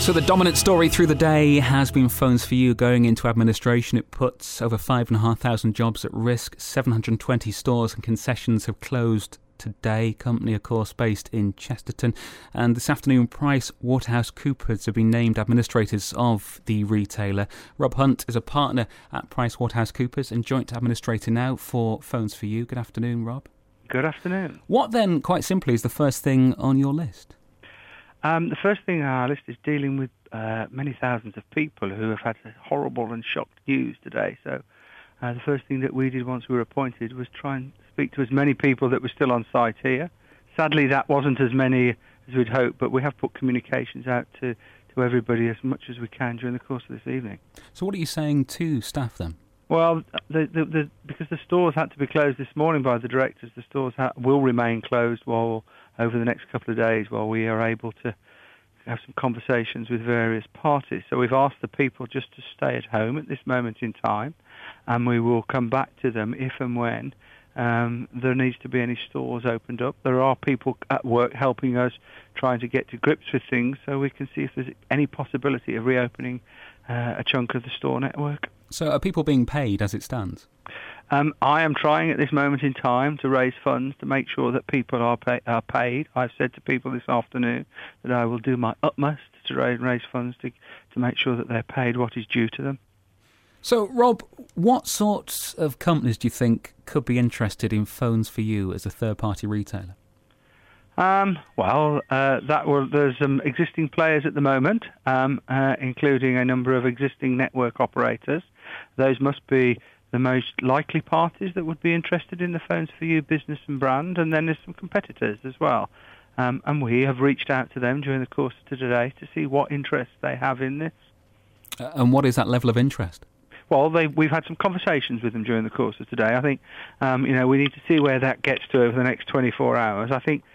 So the dominant story through the day has been Phones for You going into administration. It puts over 5,500 jobs at risk. 720 stores and concessions have closed today. Company, of course, based in Chesterton. And this afternoon, PricewaterhouseCoopers have been named administrators of the retailer. Rob Hunt is a partner at PricewaterhouseCoopers and joint administrator now for Phones for You. Good afternoon, Rob. Good afternoon. What then, quite simply, is the first thing on your list? The first thing on our list is dealing with many thousands of people who have had horrible and shocked news today. So the first thing that we did once we were appointed was try and speak to as many people that were still on site here. Sadly, that wasn't as many as we'd hoped, but we have put communications out to everybody as much as we can during the course of this evening. So what are you saying to staff then? Well, because the stores had to be closed this morning by the directors, the stores will remain closed over the next couple of days while we are able to have some conversations with various parties. So we've asked the people just to stay at home at this moment in time, and we will come back to them if and when there needs to be any stores opened up. There are people at work helping us trying to get to grips with things so we can see if there's any possibility of reopening a chunk of the store network. So are people being paid as it stands? I am trying at this moment in time to raise funds to make sure that people are paid. I've said to people this afternoon that I will do my utmost to raise funds to make sure that they're paid what is due to them. So, Rob, what sorts of companies do you think could be interested in Phones for You as a third-party retailer? There's some existing players at the moment, including a number of existing network operators. Those must be the most likely parties that would be interested in the Phones for You business and brand, and then there's some competitors as well. And we have reached out to them during the course of today to see what interest they have in this. And what is that level of interest? Well, we've had some conversations with them during the course of today. I think, we need to see where that gets to over the next 24 hours. I think,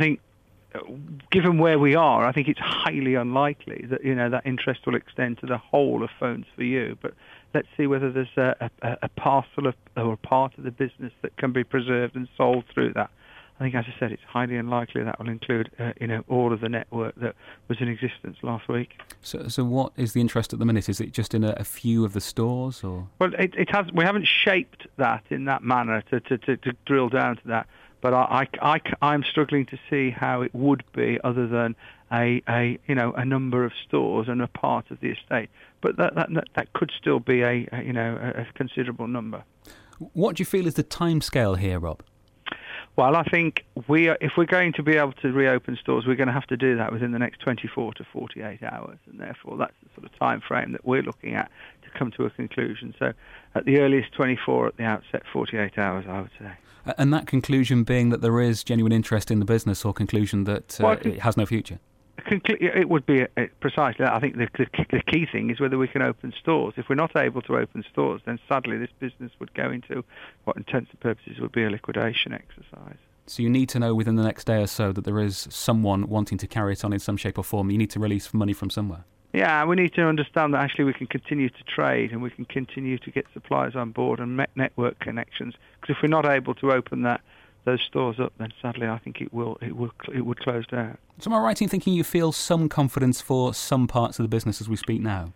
given where we are, I think it's highly unlikely that that interest will extend to the whole of Phones for You. But let's see whether there's a parcel of or a part of the business that can be preserved and sold through that. I think, as I said, it's highly unlikely that will include all of the network that was in existence last week. So what is the interest at the minute? Is it just in a few of the stores, or? Well, it has. We haven't shaped that in that manner to drill down to that. But I'm struggling to see how it would be other than a number of stores and a part of the estate. But that could still be a considerable number. What do you feel is the timescale here, Rob? Well, I think if we're going to be able to reopen stores, we're going to have to do that within the next 24 to 48 hours, and therefore that's the sort of time frame that we're looking at to come to a conclusion. So at the earliest 24, at the outset 48 hours, I would say. And that conclusion being that there is genuine interest in the business, or conclusion that it has no future? It would be precisely that. I think the key thing is whether we can open stores. If we're not able to open stores, then sadly this business would go into what intents and purposes would be a liquidation exercise. So you need to know within the next day or so that there is someone wanting to carry it on in some shape or form. You need to release money from somewhere. Yeah, we need to understand that actually we can continue to trade and we can continue to get suppliers on board and network connections. Because if we're not able to open those stores up, then sadly I think it would close down. So am I right in thinking you feel some confidence for some parts of the business as we speak now?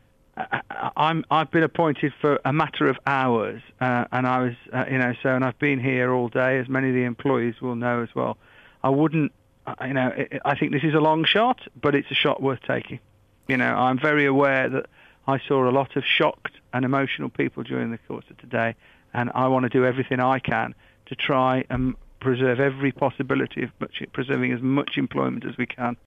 I've been appointed for a matter of hours, and I was, and I've been here all day, as many of the employees will know as well. I wouldn't, I think this is a long shot, but it's a shot worth taking. I'm very aware that I saw a lot of shocked and emotional people during the course of today, and I want to do everything I can to try and preserve every possibility of preserving as much employment as we can.